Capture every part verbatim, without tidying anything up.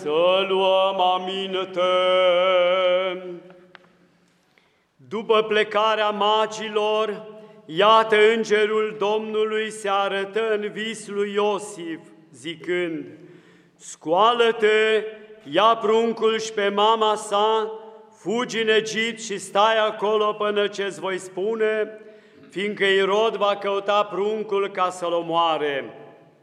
Să luăm aminte. După plecarea magilor, iată îngerul Domnului se arătă în vis lui Iosif, zicând: scoală-te, ia pruncul și pe mama sa, fugi în Egipt și stai acolo până ce-ți voi spune, fiindcă Irod va căuta pruncul ca să-l omoare.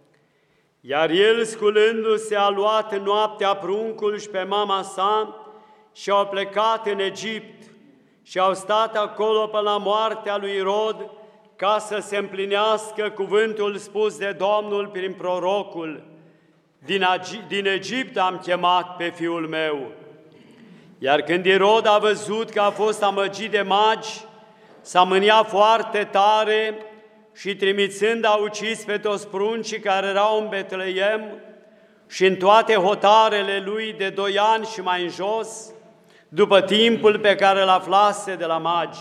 Iar el, sculându-se, a luat noaptea pruncul și pe mama sa și au plecat în Egipt și au stat acolo până la moartea lui Irod, ca să se împlinească cuvântul spus de Domnul prin prorocul: din, din Egipt am chemat pe fiul meu. Iar când Irod a văzut că a fost amăgit de magi, s-a mâniat foarte tare și, trimițând, a ucis pe toți pruncii care erau în Betleem și în toate hotarele lui de doi ani și mai în jos, după timpul pe care îl aflase de la magi.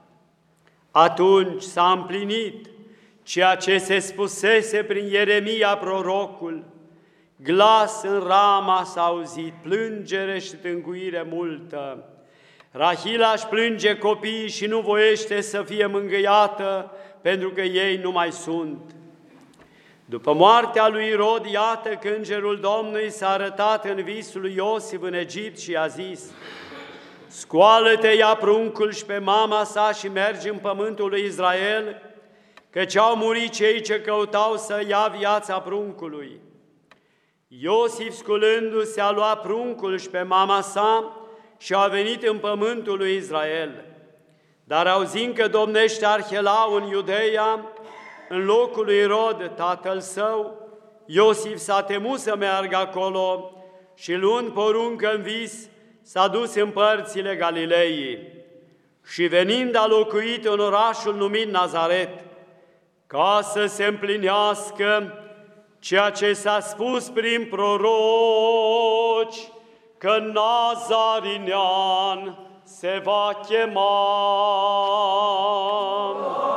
Atunci s-a împlinit ceea ce se spusese prin Ieremia prorocul: glas în Rama s-a auzit, plângere și tânguire multă. Rahila își plânge copiii și nu voiește să fie mângâiată, pentru că ei nu mai sunt. După moartea lui Irod, iată că îngerul Domnului s-a arătat în visul lui Iosif în Egipt și i-a zis: scoală-te, ia pruncul și pe mama sa și mergi în pământul lui Israel, căci au murit cei ce căutau să ia viața pruncului. Iosif, sculându-se, a luat pruncul și pe mama sa și a venit în pământul lui Israel. Dar auzind că domnește Arhelau în Iudeia, în locul lui Irod, tatăl său, Iosif s-a temut să meargă acolo și, luând poruncă în vis, s-a dus în părțile Galilei. Și venind, a locuit în orașul numit Nazaret, ca să se împlinească ceea ce s-a spus prin proroci, că Nazarinean se va chema.